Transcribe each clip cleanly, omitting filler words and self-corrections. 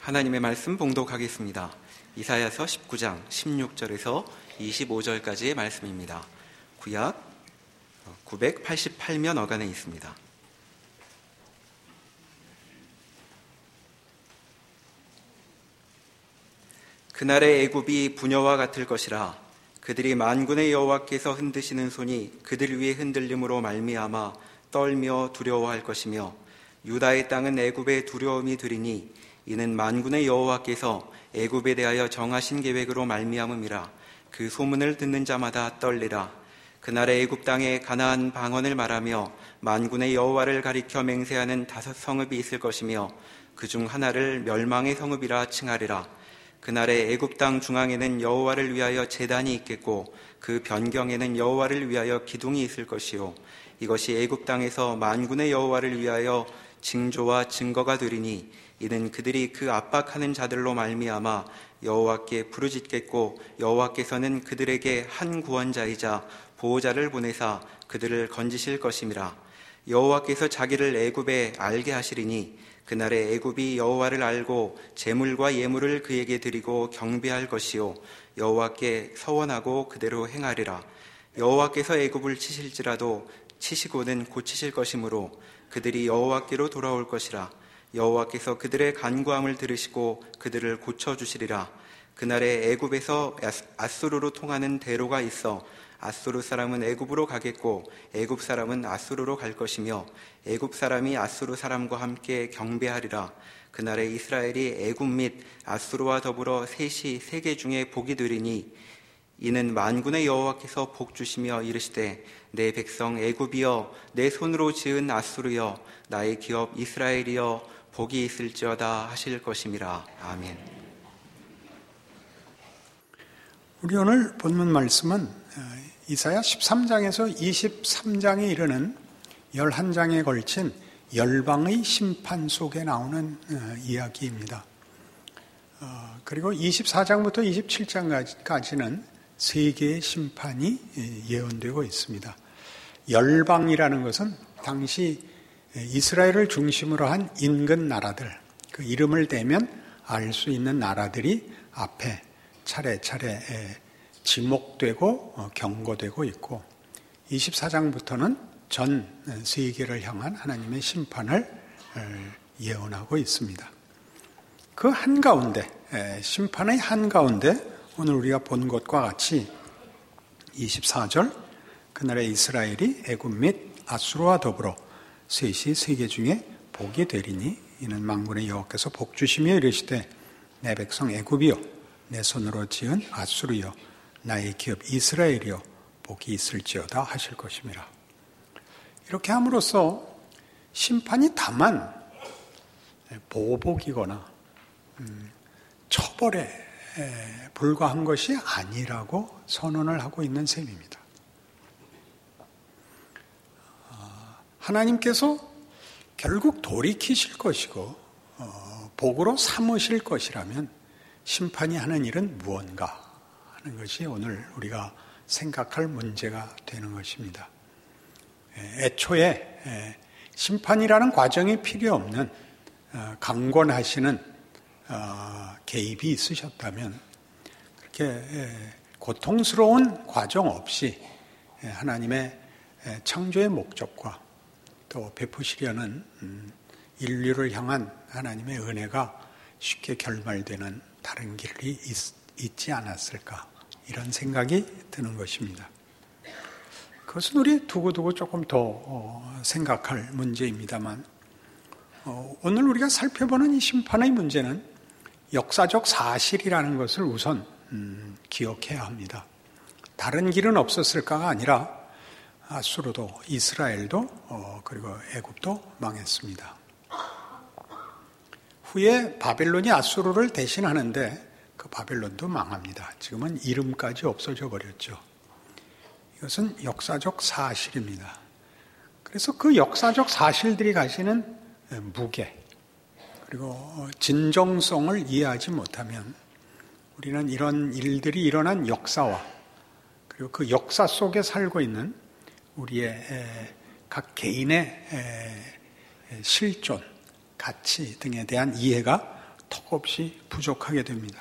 하나님의 말씀 봉독하겠습니다. 이사야서 19장 16절에서 25절까지의 말씀입니다. 구약 988면 어간에 있습니다. 그날의 애굽이 부녀와 같을 것이라. 그들이 만군의 여호와께서 흔드시는 손이 그들 위에 흔들림으로 말미암아 떨며 두려워할 것이며, 유다의 땅은 애굽의 두려움이 되리니 이는 만군의 여호와께서 애굽에 대하여 정하신 계획으로 말미암음이라. 그 소문을 듣는 자마다 떨리라. 그날의 애굽 땅에 가나안 방언을 말하며 만군의 여호와를 가리켜 맹세하는 5 성읍이 있을 것이며, 그중 하나를 멸망의 성읍이라 칭하리라. 그날의 애굽 땅 중앙에는 여호와를 위하여 제단이 있겠고, 그 변경에는 여호와를 위하여 기둥이 있을 것이요, 이것이 애굽 땅에서 만군의 여호와를 위하여 징조와 증거가 되리니, 이는 그들이 그 압박하는 자들로 말미암아 여호와께 부르짖겠고, 여호와께서는 그들에게 한 구원자이자 보호자를 보내사 그들을 건지실 것임이라. 여호와께서 자기를 애굽에 알게 하시리니, 그날에 애굽이 여호와를 알고 제물과 예물을 그에게 드리고 경배할 것이요, 여호와께 서원하고 그대로 행하리라. 여호와께서 애굽을 치실지라도 치시고는 고치실 것이므로 그들이 여호와께로 돌아올 것이라. 여호와께서 그들의 간구함을 들으시고 그들을 고쳐주시리라. 그날에 애굽에서 아수르로 통하는 대로가 있어 아수르 사람은 애굽으로 가겠고, 애굽 사람은 아수르로 갈 것이며, 애굽 사람이 아수르 사람과 함께 경배하리라. 그날에 이스라엘이 애굽 및 아수르와 더불어 셋이 세계 중에 복이 되리니, 이는 만군의 여호와께서 복 주시며 이르시되, 내 백성 애굽이여, 내 손으로 지은 아수르여, 나의 기업 이스라엘이여, 복이 있을지어다 하실 것임이라. 아멘. 우리 오늘 본문 말씀은 이사야 13장에서 23장에 이르는 11장에 걸친 열방의 심판 속에 나오는 이야기입니다. 그리고 24장부터 27장까지는 세계의 심판이 예언되고 있습니다. 열방이라는 것은 당시 이스라엘을 중심으로 한 인근 나라들, 그 이름을 대면 알 수 있는 나라들이 앞에 차례차례 지목되고 경고되고 있고, 24장부터는 전 세계를 향한 하나님의 심판을 예언하고 있습니다. 그 한가운데, 심판의 한가운데 오늘 우리가 본 것과 같이 24절, 그날의 이스라엘이 애굽 및 아수르와 더불어 셋이 세계 중에 복이 되리니, 이는 만군의 여호와께서 복 주시며 이르시되, 내 백성 애굽이여, 내 손으로 지은 아수르여, 나의 기업 이스라엘이여, 복이 있을지어다 하실 것임이라. 이렇게 함으로써 심판이 다만 보복이거나 처벌에 불과한 것이 아니라고 선언을 하고 있는 셈입니다. 하나님께서 결국 돌이키실 것이고 복으로 삼으실 것이라면 심판이 하는 일은 무언가 하는 것이 오늘 우리가 생각할 문제가 되는 것입니다. 애초에 심판이라는 과정이 필요 없는 강권하시는 개입이 있으셨다면, 그렇게 고통스러운 과정 없이 하나님의 창조의 목적과 또 베푸시려는 인류를 향한 하나님의 은혜가 쉽게 결말되는 다른 길이 있지 않았을까, 이런 생각이 드는 것입니다. 그것은 우리 두고두고 조금 더 생각할 문제입니다만, 오늘 우리가 살펴보는 이 심판의 문제는 역사적 사실이라는 것을 우선 기억해야 합니다. 다른 길은 없었을까가 아니라 아수르도 이스라엘도 그리고 애굽도 망했습니다. 후에 바벨론이 아수르를 대신하는데 그 바벨론도 망합니다. 지금은 이름까지 없어져 버렸죠. 이것은 역사적 사실입니다. 그래서 그 역사적 사실들이 가지는 무게, 그리고 진정성을 이해하지 못하면 우리는 이런 일들이 일어난 역사와, 그리고 그 역사 속에 살고 있는 우리의 각 개인의 실존, 가치 등에 대한 이해가 턱 턱없이 부족하게 됩니다.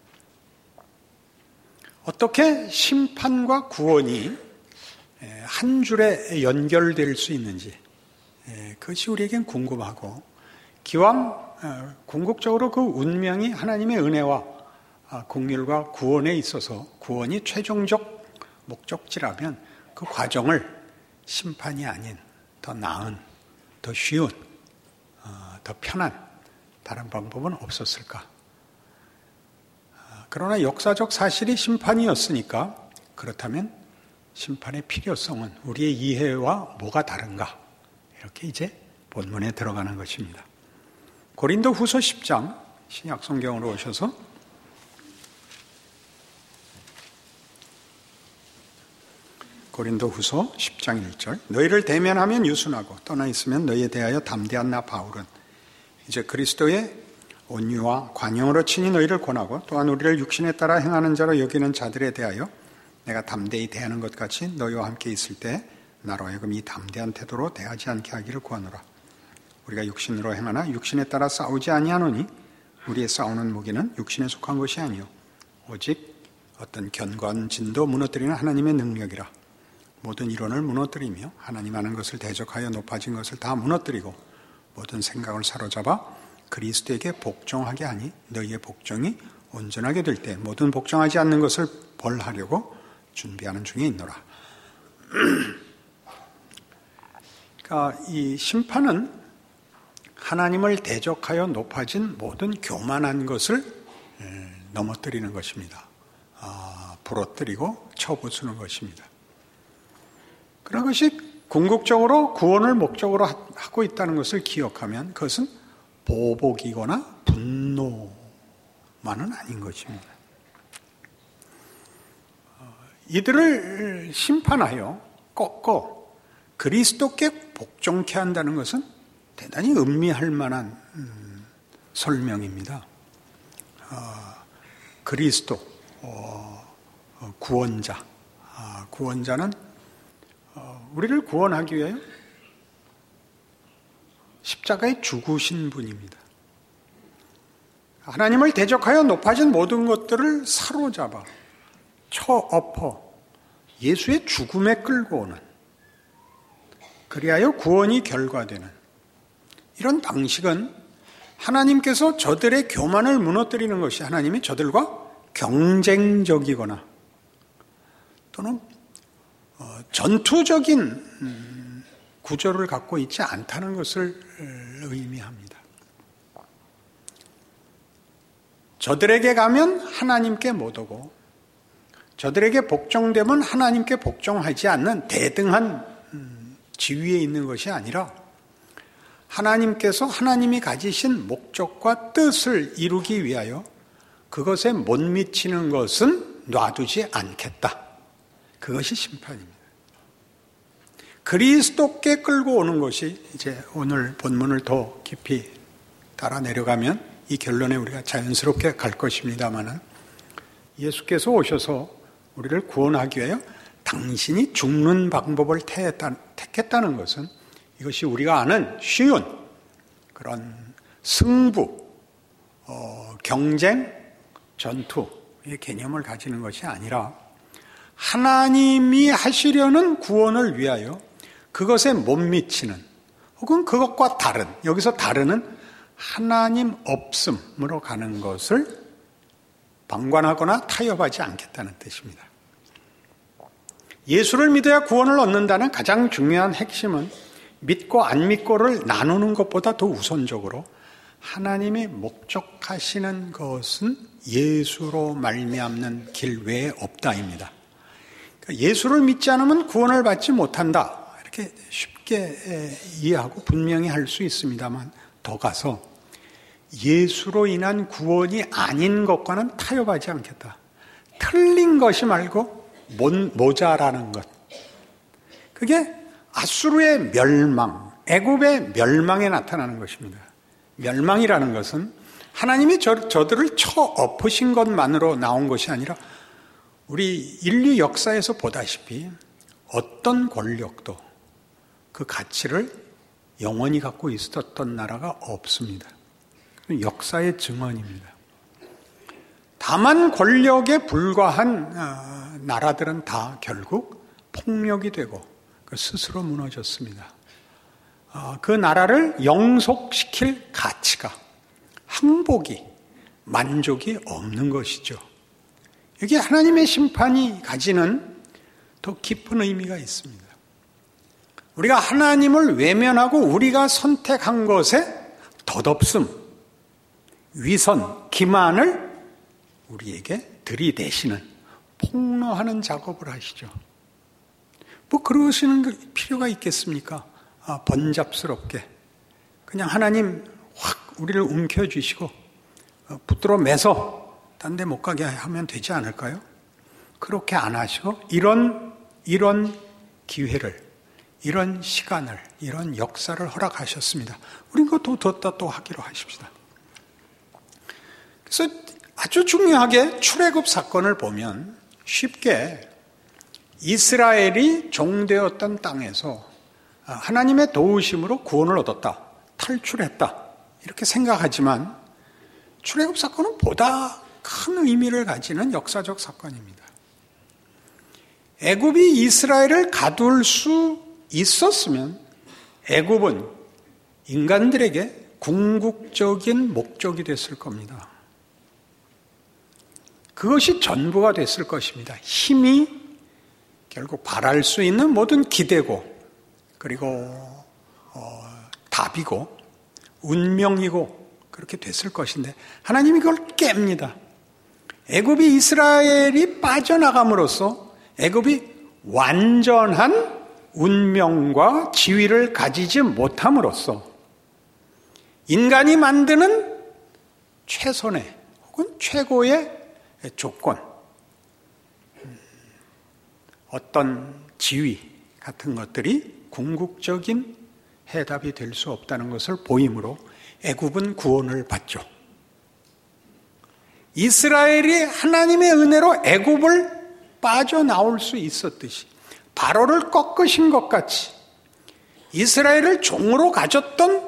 어떻게 심판과 구원이 한 줄에 연결될 수 있는지 그것이 우리에겐 궁금하고, 기왕 궁극적으로 그 운명이 하나님의 은혜와 긍휼과 구원에 있어서 구원이 최종적 목적지라면 그 과정을 심판이 아닌 더 나은, 더 쉬운, 더 편한 다른 방법은 없었을까? 그러나 역사적 사실이 심판이었으니까, 그렇다면 심판의 필요성은 우리의 이해와 뭐가 다른가? 이렇게 이제 본문에 들어가는 것입니다. 고린도 후서 10장, 신약 성경으로 오셔서 고린도 후서 10장 1절. 너희를 대면하면 유순하고 떠나 있으면 너희에 대하여 담대한 나 바울은 이제 그리스도의 온유와 관용으로 친히 너희를 권하고, 또한 우리를 육신에 따라 행하는 자로 여기는 자들에 대하여 내가 담대히 대하는 것 같이 너희와 함께 있을 때 나로 하여금 이 담대한 태도로 대하지 않게 하기를 구하노라. 우리가 육신으로 행하나 육신에 따라 싸우지 아니하노니 우리의 싸우는 무기는 육신에 속한 것이 아니요 오직 어떤 견고한 진도 무너뜨리는 하나님의 능력이라. 모든 이론을 무너뜨리며 하나님 아는 것을 대적하여 높아진 것을 다 무너뜨리고 모든 생각을 사로잡아 그리스도에게 복종하게 하니 너희의 복종이 온전하게 될 때 모든 복종하지 않는 것을 벌하려고 준비하는 중에 있노라. 그러니까 이 심판은 하나님을 대적하여 높아진 모든 교만한 것을 넘어뜨리는 것입니다. 부러뜨리고 쳐부수는 것입니다. 그런 것이 궁극적으로 구원을 목적으로 하고 있다는 것을 기억하면 그것은 보복이거나 분노만은 아닌 것입니다. 이들을 심판하여 꺾어 그리스도께 복종케 한다는 것은 대단히 음미할 만한 설명입니다. 그리스도, 구원자, 구원자는 우리를 구원하기 위하여 십자가에 죽으신 분입니다. 하나님을 대적하여 높아진 모든 것들을 사로잡아 쳐엎어 예수의 죽음에 끌고 오는, 그리하여 구원이 결과되는 이런 방식은 하나님께서 저들의 교만을 무너뜨리는 것이 하나님이 저들과 경쟁적이거나 또는 전투적인 구조를 갖고 있지 않다는 것을 의미합니다. 저들에게 가면 하나님께 못 오고 저들에게 복종되면 하나님께 복종하지 않는 대등한 지위에 있는 것이 아니라 하나님께서 하나님이 가지신 목적과 뜻을 이루기 위하여 그것에 못 미치는 것은 놔두지 않겠다. 그것이 심판입니다. 그리스도께 끌고 오는 것이 이제 오늘 본문을 더 깊이 따라 내려가면 이 결론에 우리가 자연스럽게 갈 것입니다만은, 예수께서 오셔서 우리를 구원하기 위하여 당신이 죽는 방법을 택했다는 것은 이것이 우리가 아는 쉬운 그런 승부, 경쟁, 전투의 개념을 가지는 것이 아니라 하나님이 하시려는 구원을 위하여 그것에 못 미치는, 혹은 그것과 다른, 여기서 다른은 하나님 없음으로 가는 것을 방관하거나 타협하지 않겠다는 뜻입니다. 예수를 믿어야 구원을 얻는다는 가장 중요한 핵심은 믿고 안 믿고를 나누는 것보다 더 우선적으로 하나님이 목적하시는 것은 예수로 말미암는 길 외에 없다입니다. 그러니까 예수를 믿지 않으면 구원을 받지 못한다, 이렇게 쉽게 이해하고 분명히 할 수 있습니다만, 더 가서 예수로 인한 구원이 아닌 것과는 타협하지 않겠다. 틀린 것이 말고 모자라는 것. 그게 아수르의 멸망, 애굽의 멸망에 나타나는 것입니다. 멸망이라는 것은 하나님이 저들을 쳐엎으신 것만으로 나온 것이 아니라 우리 인류 역사에서 보다시피 어떤 권력도 그 가치를 영원히 갖고 있었던 나라가 없습니다. 역사의 증언입니다. 다만 권력에 불과한 나라들은 다 결국 폭력이 되고 스스로 무너졌습니다. 그 나라를 영속시킬 가치가, 항복이, 만족이 없는 것이죠. 여기 하나님의 심판이 가지는 더 깊은 의미가 있습니다. 우리가 하나님을 외면하고 우리가 선택한 것에 덧없음, 위선, 기만을 우리에게 들이대시는, 폭로하는 작업을 하시죠. 뭐 그러시는 필요가 있겠습니까? 번잡스럽게 그냥 하나님 확 우리를 움켜쥐시고 붙들어 매서 딴 데 못 가게 하면 되지 않을까요? 그렇게 안 하시고 이런 기회를, 이런 시간을, 이런 역사를 허락하셨습니다. 우린 그거 또 하기로 하십시다. 그래서 아주 중요하게 출애굽 사건을 보면 쉽게 이스라엘이 종되었던 땅에서 하나님의 도우심으로 구원을 얻었다, 탈출했다 이렇게 생각하지만 출애굽 사건은 보다 큰 의미를 가지는 역사적 사건입니다. 애굽이 이스라엘을 가둘 수 있었으면 애굽은 인간들에게 궁극적인 목적이 됐을 겁니다. 그것이 전부가 됐을 것입니다. 힘이 결국 바랄 수 있는 모든 기대고, 그리고 답이고 운명이고 그렇게 됐을 것인데 하나님이 그걸 깹니다. 애굽이 이스라엘이 빠져나감으로써 애굽이 완전한 운명과 지위를 가지지 못함으로써 인간이 만드는 최선의 혹은 최고의 조건, 어떤 지위 같은 것들이 궁극적인 해답이 될 수 없다는 것을 보이므로 애굽은 구원을 받죠. 이스라엘이 하나님의 은혜로 애굽을 빠져나올 수 있었듯이 바로를 꺾으신 것 같이 이스라엘을 종으로 가졌던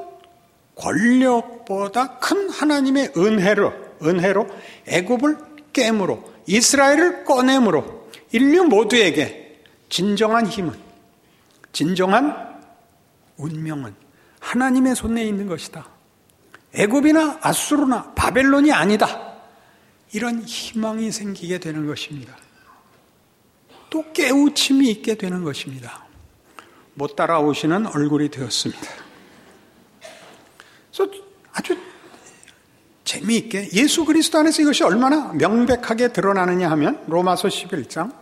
권력보다 큰 하나님의 은혜로 애굽을 깨므로 이스라엘을 꺼내므로 인류 모두에게 진정한 힘은, 진정한 운명은 하나님의 손에 있는 것이다. 애굽이나 아수르나 바벨론이 아니다. 이런 희망이 생기게 되는 것입니다. 또 깨우침이 있게 되는 것입니다. 못 따라오시는 얼굴이 되었습니다. 그래서 아주 재미있게 예수 그리스도 안에서 이것이 얼마나 명백하게 드러나느냐 하면 로마서 11장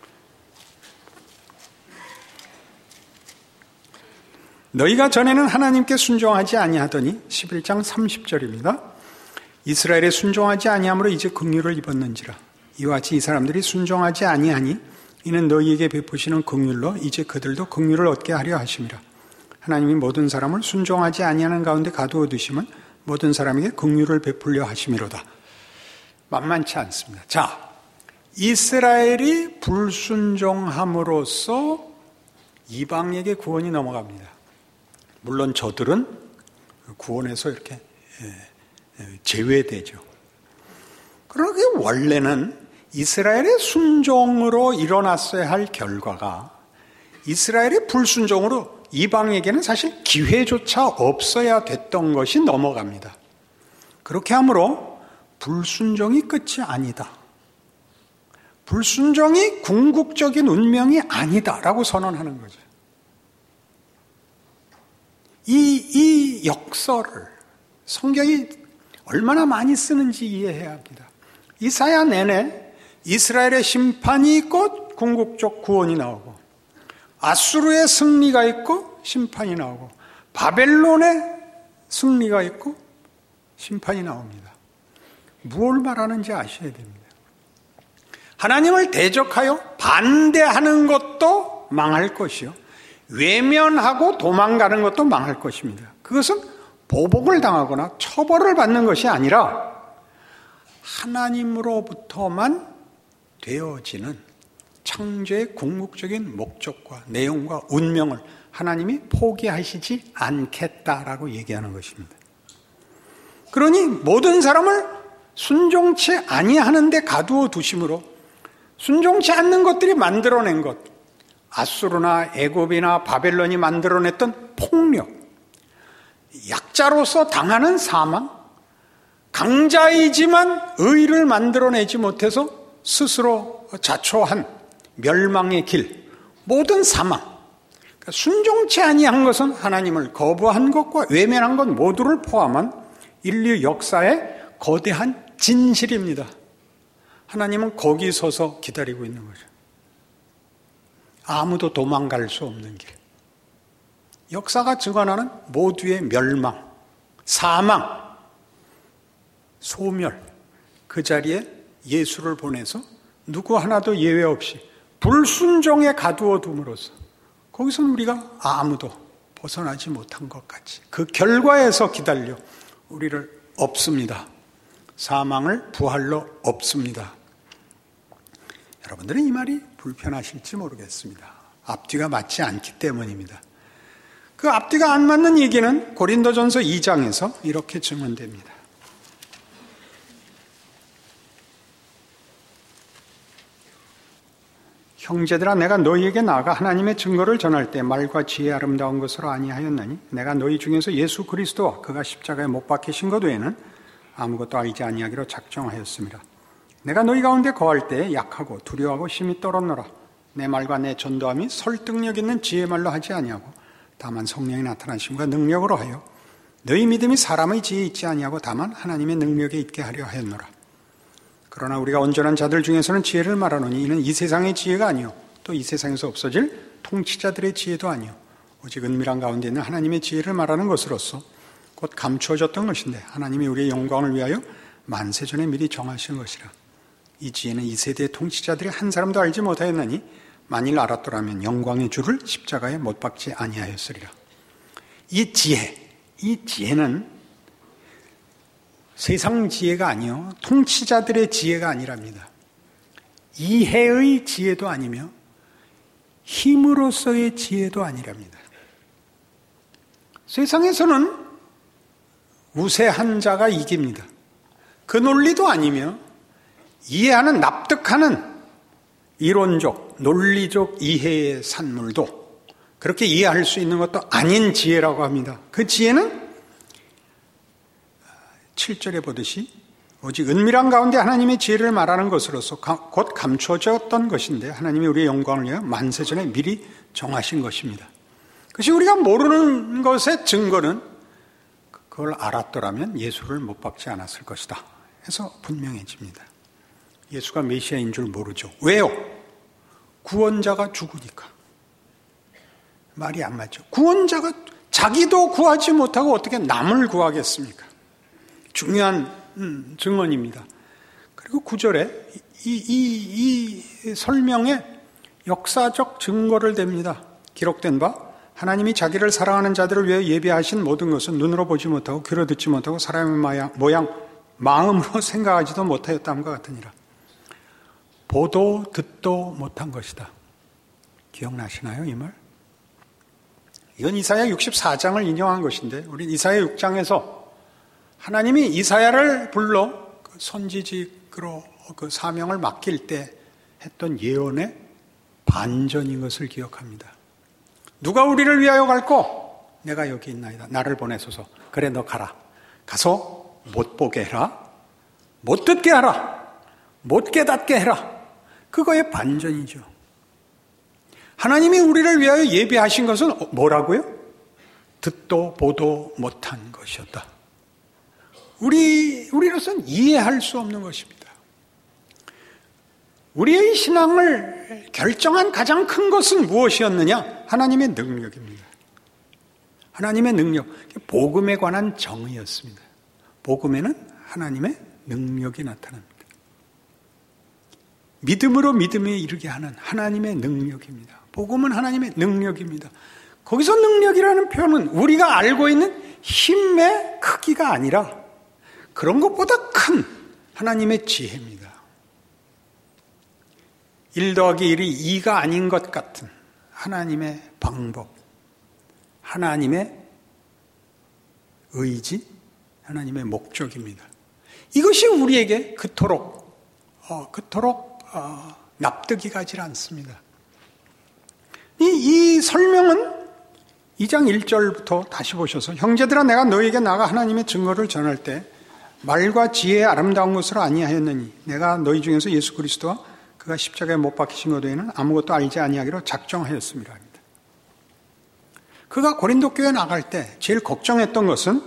너희가 전에는 하나님께 순종하지 아니하더니 11장 30절입니다. 이스라엘에 순종하지 아니함으로 이제 긍휼을 입었는지라. 이와 같이 이 사람들이 순종하지 아니하니 이는 너희에게 베푸시는 긍휼로 이제 그들도 긍휼을 얻게 하려 하심이라. 하나님이 모든 사람을 순종하지 아니하는 가운데 가두어 두심은 모든 사람에게 긍휼을 베풀려 하심이로다. 만만치 않습니다. 자, 이스라엘이 불순종함으로써 이방에게 구원이 넘어갑니다. 물론 저들은 구원에서 이렇게 제외되죠. 그러나 원래는 이스라엘의 순종으로 일어났어야 할 결과가 이스라엘의 불순종으로 이방에게는 사실 기회조차 없어야 됐던 것이 넘어갑니다. 그렇게 하므로 불순종이 끝이 아니다. 불순종이 궁극적인 운명이 아니다라고 선언하는 거죠. 이 역설을 성경이 얼마나 많이 쓰는지 이해해야 합니다. 이사야 내내 이스라엘의 심판이 있고 궁극적 구원이 나오고 아수르의 승리가 있고 심판이 나오고 바벨론의 승리가 있고 심판이 나옵니다. 무엇을 말하는지 아셔야 됩니다. 하나님을 대적하여 반대하는 것도 망할 것이요, 외면하고 도망가는 것도 망할 것입니다. 그것은 보복을 당하거나 처벌을 받는 것이 아니라 하나님으로부터만 되어지는 창조의 궁극적인 목적과 내용과 운명을 하나님이 포기하시지 않겠다라고 얘기하는 것입니다. 그러니 모든 사람을 순종치 아니하는 데 가두어 두심으로 순종치 않는 것들이 만들어낸 것, 아수르나 애굽이나 바벨론이 만들어냈던 폭력, 약자로서 당하는 사망, 강자이지만 의를 만들어내지 못해서 스스로 자초한 멸망의 길, 모든 사망, 그러니까 순종치 아니한 것은 하나님을 거부한 것과 외면한 것 모두를 포함한 인류 역사의 거대한 진실입니다. 하나님은 거기 서서 기다리고 있는 거죠. 아무도 도망갈 수 없는 길. 역사가 증언하는 모두의 멸망, 사망, 소멸, 그 자리에 예수를 보내서 누구 하나도 예외 없이 불순종에 가두어 둠으로써 거기서는 우리가 아무도 벗어나지 못한 것 같이 그 결과에서 기다려 우리를 없습니다. 사망을 부활로 없습니다. 여러분들은 이 말이 불편하실지 모르겠습니다. 앞뒤가 맞지 않기 때문입니다. 그 앞뒤가 안 맞는 얘기는 고린도전서 2장에서 이렇게 증언됩니다. 형제들아, 내가 너희에게 나아가 하나님의 증거를 전할 때 말과 지혜에 아름다운 것으로 아니하였나니 내가 너희 중에서 예수 그리스도와 그가 십자가에 못 박히신 것 외에는 아무것도 알지 아니하기로 작정하였습니다. 내가 너희 가운데 거할 때 약하고 두려워하고 심히 떨었노라. 내 말과 내 전도함이 설득력 있는 지혜 말로 하지 아니하고 다만 성령이 나타나심과 능력으로 하여 너희 믿음이 사람의 지혜에 있지 아니하고 다만 하나님의 능력에 있게 하려 하였노라. 그러나 우리가 온전한 자들 중에서는 지혜를 말하노니 이는 이 세상의 지혜가 아니요 또 이 세상에서 없어질 통치자들의 지혜도 아니요 오직 은밀한 가운데 있는 하나님의 지혜를 말하는 것으로서 곧 감추어졌던 것인데 하나님이 우리의 영광을 위하여 만세전에 미리 정하신 것이라. 이 지혜는 이 세대의 통치자들이 한 사람도 알지 못하였나니 만일 알았더라면 영광의 주를 십자가에 못 박지 아니하였으리라. 이 지혜는 세상 지혜가 아니요 통치자들의 지혜가 아니랍니다. 이해의 지혜도 아니며 힘으로서의 지혜도 아니랍니다. 세상에서는 우세한 자가 이깁니다. 그 논리도 아니며 이해하는, 납득하는 이론적, 논리적 이해의 산물도 그렇게 이해할 수 있는 것도 아닌 지혜라고 합니다. 그 지혜는 7절에 보듯이 오직 은밀한 가운데 하나님의 지혜를 말하는 것으로서 곧 감추어졌던 것인데 하나님이 우리의 영광을 위하여 만세전에 미리 정하신 것입니다. 그것이 우리가 모르는 것의 증거는 그걸 알았더라면 예수를 못 박지 않았을 것이다 해서 분명해집니다. 예수가 메시아인 줄 모르죠. 왜요? 구원자가 죽으니까. 말이 안 맞죠. 구원자가 자기도 구하지 못하고 어떻게 남을 구하겠습니까? 중요한 증언입니다. 그리고 9절에 이 설명에 역사적 증거를 댑니다. 기록된 바 하나님이 자기를 사랑하는 자들을 위해 예비하신 모든 것은 눈으로 보지 못하고 귀로 듣지 못하고 사람의 모양 마음으로 생각하지도 못하였다함과 같으니라. 보도 듣도 못한 것이다. 기억나시나요, 이 말? 이건 이사야 64장을 인용한 것인데 우리 이사야 6장에서 하나님이 이사야를 불러 선지직으로 그 사명을 맡길 때 했던 예언의 반전인 것을 기억합니다. 누가 우리를 위하여 갈꼬? 내가 여기 있나이다. 나를 보내소서. 그래, 너 가라. 가서 못 보게 해라. 못 듣게 하라. 못 깨닫게 해라. 그거의 반전이죠. 하나님이 우리를 위하여 예비하신 것은 뭐라고요? 듣도 보도 못한 것이었다. 우리로서는 이해할 수 없는 것입니다. 우리의 신앙을 결정한 가장 큰 것은 무엇이었느냐? 하나님의 능력입니다. 하나님의 능력, 복음에 관한 정의였습니다. 복음에는 하나님의 능력이 나타납니다. 믿음으로 믿음에 이르게 하는 하나님의 능력입니다. 복음은 하나님의 능력입니다. 거기서 능력이라는 표현은 우리가 알고 있는 힘의 크기가 아니라 그런 것보다 큰 하나님의 지혜입니다. 1 더하기 1이 2가 아닌 것 같은 하나님의 방법, 하나님의 의지, 하나님의 목적입니다. 이것이 우리에게 그토록 납득이 가지 않습니다. 이 설명은 2장 1절부터 다시 보셔서 형제들아 내가 너희에게 나가 하나님의 증거를 전할 때 말과 지혜의 아름다운 것을 아니하였느니 내가 너희 중에서 예수 그리스도와 그가 십자가에 못 박히신 것 외에는 아무것도 알지 아니하기로 작정하였습니다. 그가 고린도 교회에 나갈 때 제일 걱정했던 것은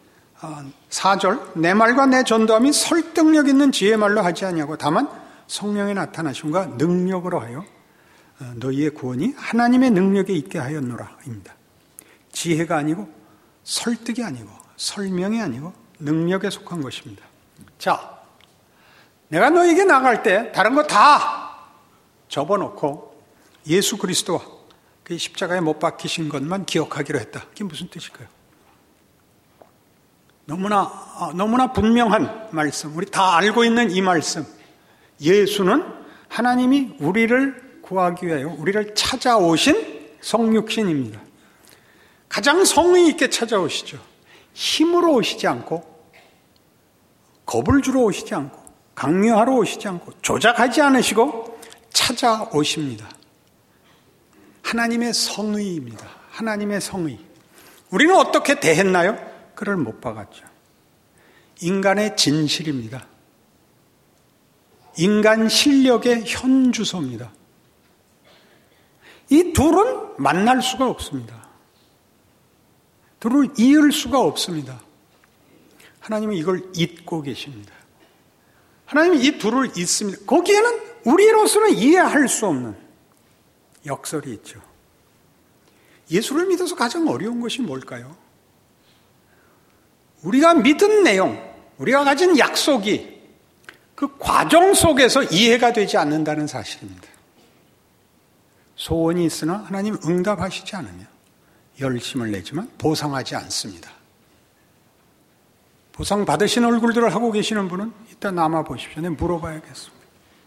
4절 내 말과 내 전도함이 설득력 있는 지혜의 말로 하지 아니하고 다만 성령의 나타나심과 능력으로 하여 너희의 구원이 하나님의 능력에 있게 하였노라 입니다. 지혜가 아니고 설득이 아니고 설명이 아니고 능력에 속한 것입니다. 자, 내가 너희에게 나갈 때 다른 거 다 접어놓고 예수 그리스도와 그 십자가에 못 박히신 것만 기억하기로 했다. 그게 무슨 뜻일까요? 너무나 분명한 말씀, 우리 다 알고 있는 이 말씀. 예수는 하나님이 우리를 구하기 위하여 우리를 찾아오신 성육신입니다. 가장 성의 있게 찾아오시죠. 힘으로 오시지 않고 겁을 주러 오시지 않고 강요하러 오시지 않고 조작하지 않으시고 찾아오십니다. 하나님의 성의입니다. 하나님의 성의. 우리는 어떻게 대했나요? 그를 못 박았죠. 인간의 진실입니다. 인간 실력의 현주소입니다. 이 둘은 만날 수가 없습니다. 둘을 이을 수가 없습니다. 하나님은 이걸 잇고 계십니다. 하나님이 이 둘을 잇습니다. 거기에는 우리로서는 이해할 수 없는 역설이 있죠. 예수를 믿어서 가장 어려운 것이 뭘까요? 우리가 믿은 내용, 우리가 가진 약속이 그 과정 속에서 이해가 되지 않는다는 사실입니다. 소원이 있으나 하나님 응답하시지 않으며 열심을 내지만 보상하지 않습니다. 보상 받으신 얼굴들을 하고 계시는 분은 이따 남아 보십시오. 내가 물어봐야겠습니다.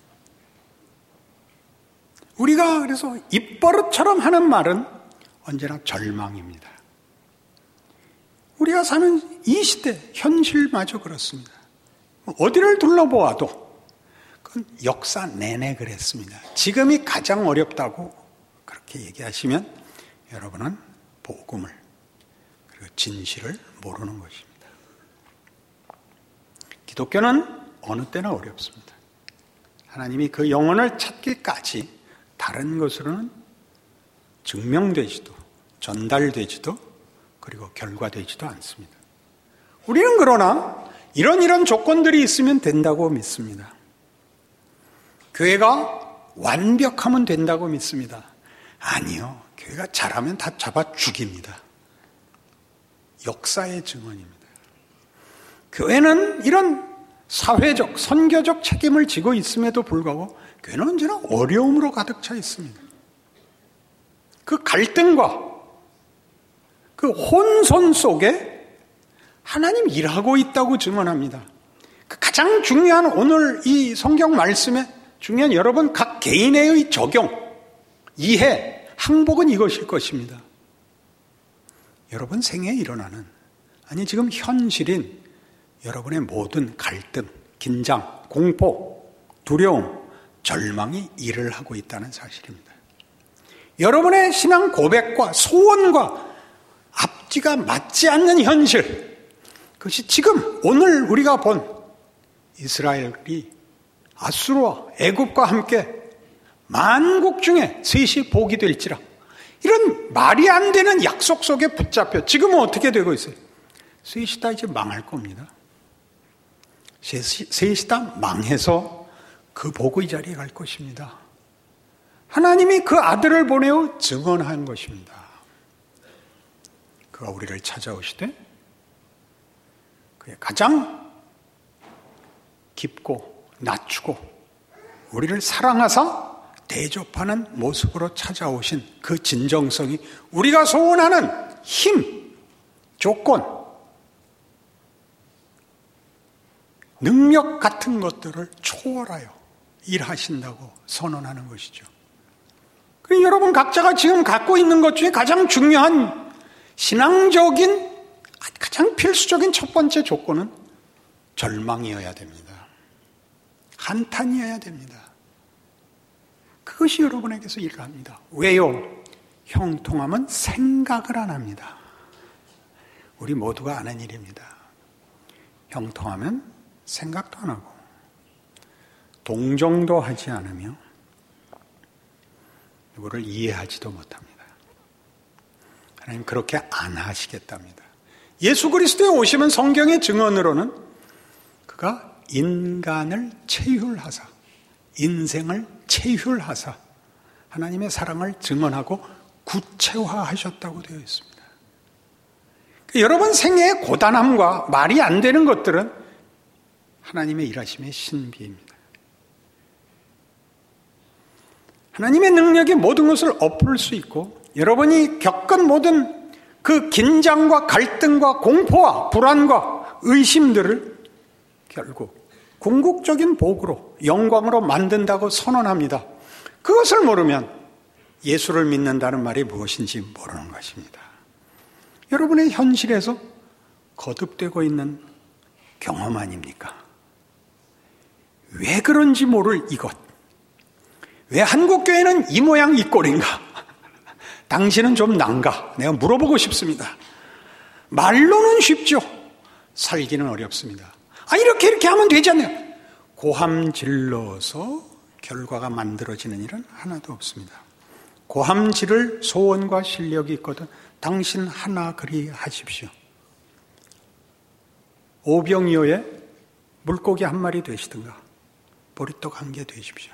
우리가 그래서 입버릇처럼 하는 말은 언제나 절망입니다. 우리가 사는 이 시대 현실마저 그렇습니다. 어디를 둘러보아도 그건 역사 내내 그랬습니다. 지금이 가장 어렵다고 그렇게 얘기하시면 여러분은 복음을 그리고 진실을 모르는 것입니다. 기독교는 어느 때나 어렵습니다. 하나님이 그 영혼을 찾기까지 다른 것으로는 증명되지도 전달되지도 그리고 결과되지도 않습니다. 우리는 그러나 이런 조건들이 있으면 된다고 믿습니다. 교회가 완벽하면 된다고 믿습니다. 아니요. 교회가 잘하면 다 잡아 죽입니다. 역사의 증언입니다. 교회는 이런 사회적, 선교적 책임을 지고 있음에도 불구하고 교회는 언제나 어려움으로 가득 차 있습니다. 그 갈등과 그 혼선 속에 하나님 일하고 있다고 증언합니다. 그 가장 중요한 오늘 이 성경 말씀에 중요한 여러분 각 개인의 적용, 이해, 항복은 이것일 것입니다. 여러분 생애에 일어나는, 아니 지금 현실인 여러분의 모든 갈등, 긴장, 공포, 두려움, 절망이 일을 하고 있다는 사실입니다. 여러분의 신앙 고백과 소원과 앞뒤가 맞지 않는 현실, 그것이 지금 오늘 우리가 본 이스라엘이 아수르와 애굽과 함께 만국 중에 셋이 복이 될지라, 이런 말이 안 되는 약속 속에 붙잡혀 지금은 어떻게 되고 있어요? 셋이 다 이제 망할 겁니다. 셋이 다 망해서 그 복의 자리에 갈 것입니다. 하나님이 그 아들을 보내어 증언한 것입니다. 그가 우리를 찾아오시되 그의 가장 깊고 낮추고 우리를 사랑하사 대접하는 모습으로 찾아오신 그 진정성이 우리가 소원하는 힘, 조건, 능력 같은 것들을 초월하여 일하신다고 선언하는 것이죠. 그리고 여러분 각자가 지금 갖고 있는 것 중에 가장 중요한 신앙적인 가장 가장 필수적인 첫 번째 조건은 절망이어야 됩니다. 한탄이어야 됩니다. 그것이 여러분에게서 일을 합니다. 왜요? 형통함은 생각을 안 합니다. 우리 모두가 아는 일입니다. 형통하면 생각도 안 하고 동정도 하지 않으며 누구를 이해하지도 못합니다. 하나님 그렇게 안 하시겠답니다. 예수 그리스도에 오시면 성경의 증언으로는 그가 인간을 체휼하사, 인생을 체휼하사 하나님의 사랑을 증언하고 구체화하셨다고 되어 있습니다. 여러분 생애의 고단함과 말이 안 되는 것들은 하나님의 일하심의 신비입니다. 하나님의 능력이 모든 것을 엎을 수 있고 여러분이 겪은 모든 그 긴장과 갈등과 공포와 불안과 의심들을 결국 궁극적인 복으로 영광으로 만든다고 선언합니다. 그것을 모르면 예수를 믿는다는 말이 무엇인지 모르는 것입니다. 여러분의 현실에서 거듭되고 있는 경험 아닙니까? 왜 그런지 모를 이것. 왜 한국교회는 이 모양 이 꼴인가? 당신은 좀 난가? 내가 물어보고 싶습니다. 말로는 쉽죠. 살기는 어렵습니다. 이렇게 하면 되지 않나요? 고함 질러서 결과가 만들어지는 일은 하나도 없습니다. 고함 지를 소원과 실력이 있거든 당신 하나 그리 하십시오. 오병이어에 물고기 한 마리 되시든가 보리떡 한 개 되십시오.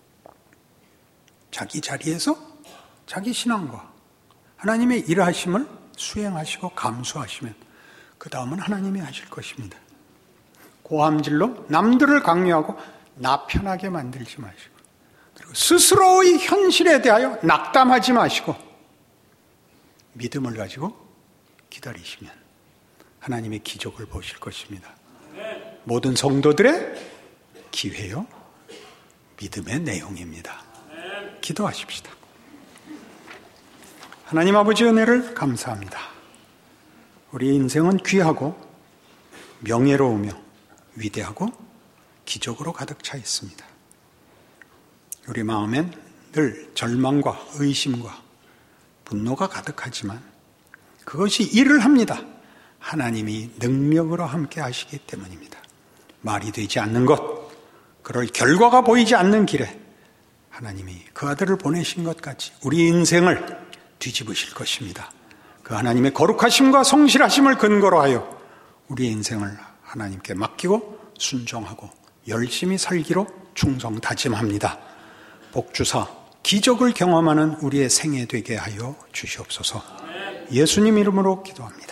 자기 자리에서 자기 신앙과 하나님의 일하심을 수행하시고 감수하시면 그 다음은 하나님이 하실 것입니다. 고함질로 남들을 강요하고 나 편하게 만들지 마시고 그리고 스스로의 현실에 대하여 낙담하지 마시고 믿음을 가지고 기다리시면 하나님의 기적을 보실 것입니다. 모든 성도들의 기회요 믿음의 내용입니다. 기도하십시다. 하나님 아버지 은혜를 감사합니다. 우리 인생은 귀하고 명예로우며 위대하고 기적으로 가득 차 있습니다. 우리 마음엔 늘 절망과 의심과 분노가 가득하지만 그것이 일을 합니다. 하나님이 능력으로 함께 하시기 때문입니다. 말이 되지 않는 것, 그럴 결과가 보이지 않는 길에 하나님이 그 아들을 보내신 것 같이 우리 인생을 뒤집으실 것입니다. 그 하나님의 거룩하심과 성실하심을 근거로 하여 우리의 인생을 하나님께 맡기고 순종하고 열심히 살기로 충성 다짐합니다. 복주사 기적을 경험하는 우리의 생애 되게 하여 주시옵소서. 예수님 이름으로 기도합니다.